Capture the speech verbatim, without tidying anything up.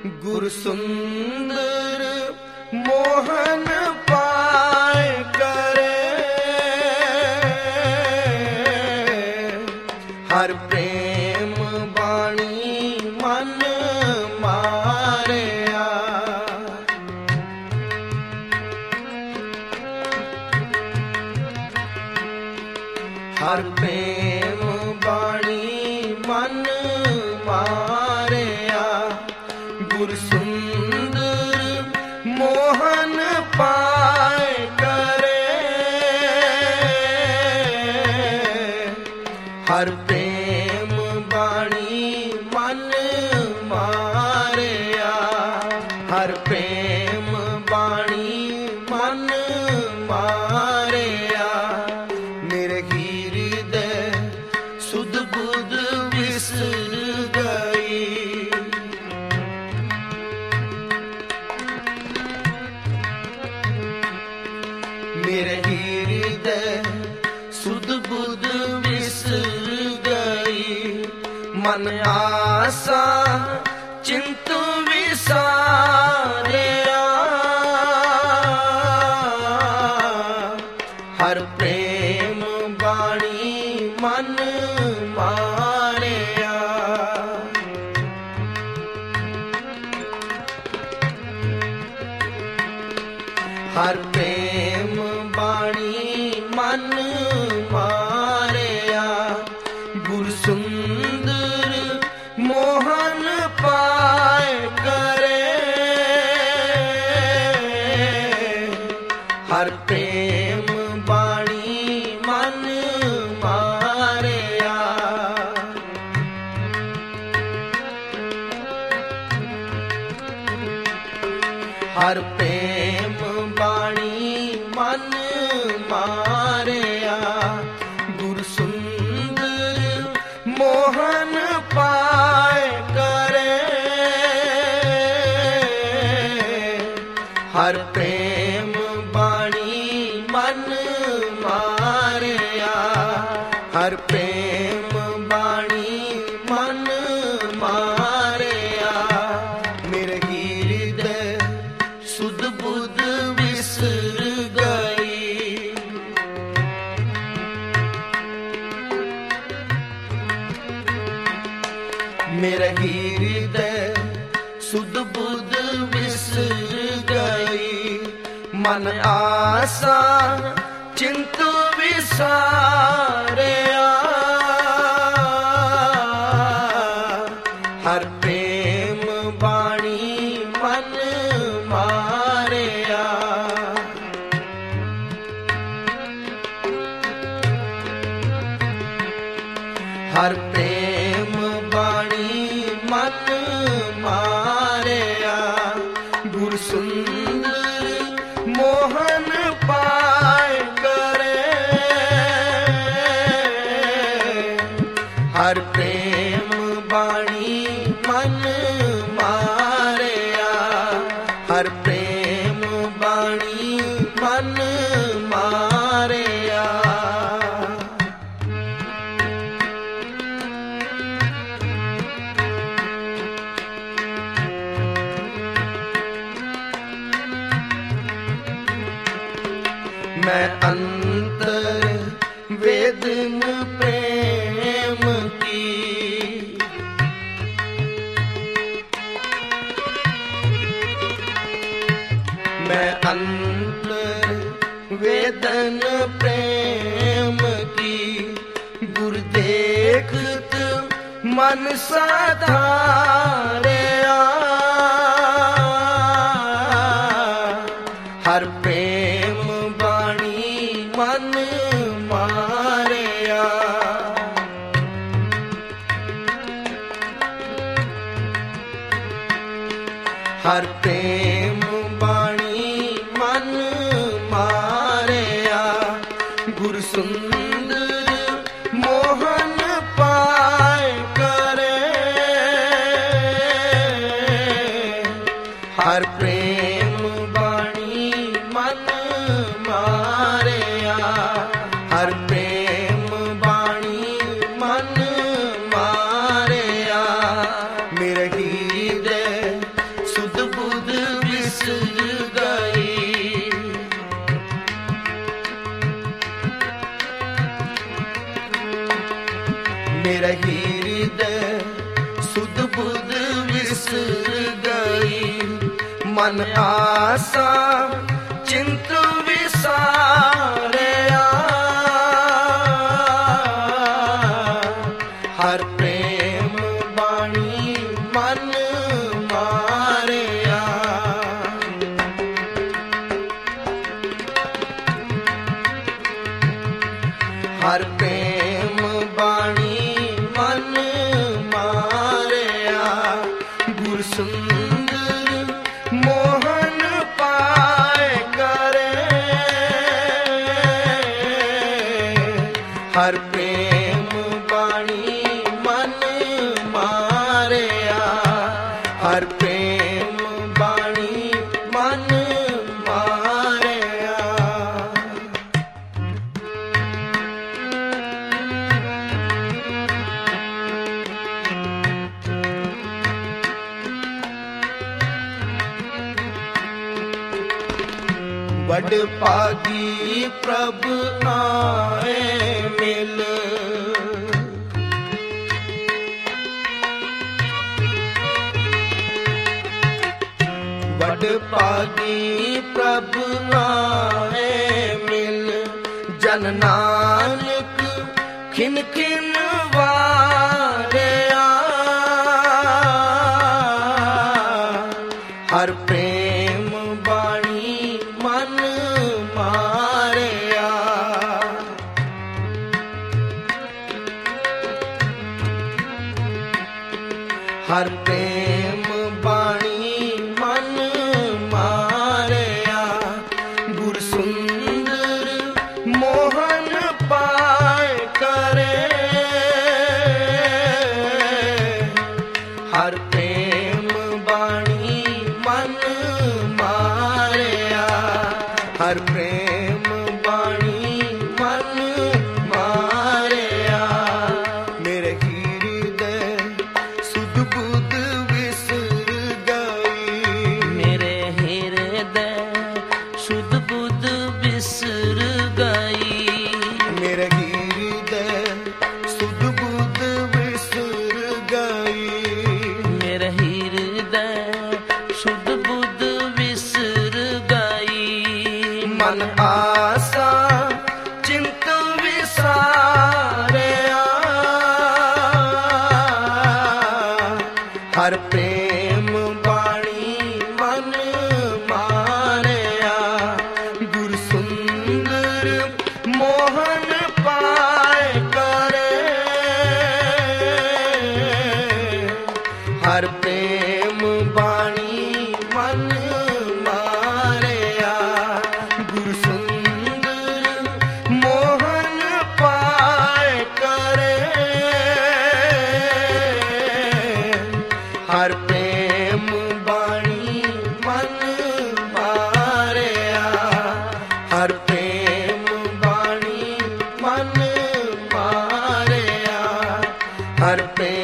गुर सुंदर मोहन पाए करे, हर प्रेम बाणी मन मारिया। हर प्रेम बाणी मन मारिया, गुर सुंदर मोहन पाए करे, हर प्रेम बाणी मन मारिया। हर प्रेम बाणी मन मारिया, मेरे हृदय सुध बुध विसर गई। मेरे हृदय सुध बुध विसर गई, मन आसा चिंत विसारिया। हर प्रेम बाणी मन मारिया। हर प्रेम बाणी मन मारिया, गुर सुंदर मोहन पाए करे, हर प्रेम बाणी मन मारिया। हर प्रेम बाणी मन मारिया, गुर सुंदर मोहन पाए करे, हर प्रेम बाणी मन मारिया। हर प्रेम बाणी मन मारिया, मेरे हृदय सुध बुध विसर गई। मेरा हृदय सुध बुध विसर गई, मन आसा चिंत विसारिया। हर प्रेम बाणी मन मारिया। हर प्रेम बाणी मन मारिया, गुर सुंदर मोहन पाए करे, हर प्रेम बाणी मन मारिया। हर प्रेम बाणी मन मारिया। मैं अंतर वेदन प्रेम की, मैं अंतर वेदन प्रेम की, गुर देखत मन साधारिया। हर प्रेम बाणी मन मारिया। हर प्रेम बाणी मन मारिया, गुर सुंदर मोहन पाए करे, हर प्रेम बाणी मन मारिया। हर प्रेम बाणी मन मारिया, मेरे हृदय ਮਨ ਆਸਾ ਚਿੰਤ ਵਿਸਾਰਿਆ ਹਰ ਪ੍ਰੇਮ ਬਾਣੀ ਮਨ ਮਾਰਿਆ ਹਰ ਪ੍ਰੇਮ ਬਾਣੀ ਮਨ ਮਾਰਿਆ ਗੁਰ ਸੁੰਦਰ ਮੋਹਨ ਪਾਏ ਕਰੇ ਹਰ ਪ੍ਰੇਮ ਬਾਣੀ ਮਨ ਮਾਰਿਆ ਹਰ ਪ੍ਰੇਮ ਬਾਣੀ ਮਨ ਮਾਰਿਆ ਵਡ ਭਾਗੀ ਪ੍ਰਭ ਆਏ ਮਿਲ ਵਡ ਭਾਗੀ ਪ੍ਰਭ ਆਏ ਮਿਲ ਜਨ ਨਾਨਕ ਖਿਨ ਖਿਨ ਵਾਰਿਆ ਹਰ ਪ੍ਰੇਮ ਬਾਣੀ ਮਨ ਮਾਰਿਆ ਹਰ ਪ੍ਰੇਮ ਬਾਣੀ ਮਨ ਮਾਰਿਆ ਗੁਰ ਸੁੰਦਰ ਮੋਹਨ ਪਾਏ ਕਰੇ ਹਰ ਪ੍ਰੇਮ ਬਾਣੀ ਮਨ ਮਾਰਿਆ ਹਰ ਪ੍ਰੇਮ ਬਾਣੀ ਮਨ ਮਾਰਿਆ ਮੇਰੇ ਹਿਰਦੈ ਸੁਧ ਬੁੱਧ ਵਿਸਰ ਗਈ ਮੇਰੇ ਹਿਰਦੈ ਸੁਧ ਬੁੱਧ ਵਿਸਰ ਗਈ ਮੇਰੇ ਹਿਰਦੈ ਸੁਧ ਬੁੱਧ ਵਿਸਰ ਗਈ ਮੇਰੇ ਹਿਰਦੈ ਸੁਧ ਬੁੱਧ ਵਿਸਰ ਗਈ ਮਨ ਆਸਾ ਚਿੰਤ ਵਿਸਾਰਿਆ ਹਰ ਪ੍ਰੇਮ ਬਾਣੀ ਮਨ ਮਾਰਿਆ ਗੁਰ ਸੁੰਦਰ ਮੋਹਨ ਪਾਏ ਕਰੇ ਹਰ ਪ੍ਰੇਮ ਬਾਣੀ ਮਨ ਮਾਰਿਆ ਗੁਰ ਸੁੰਦਰ ਮੋਹਨ ਪਾਏ ਕਰੇ ਹਰ ਪ੍ਰੇਮ ਬਾਣੀ ਮਨ ਮਾਰਿਆ ਹਰ ਪ੍ਰੇਮ ਬਾਣੀ ਮਨ ਮਾਰਿਆ ਹਰ ਪ੍ਰੇਮ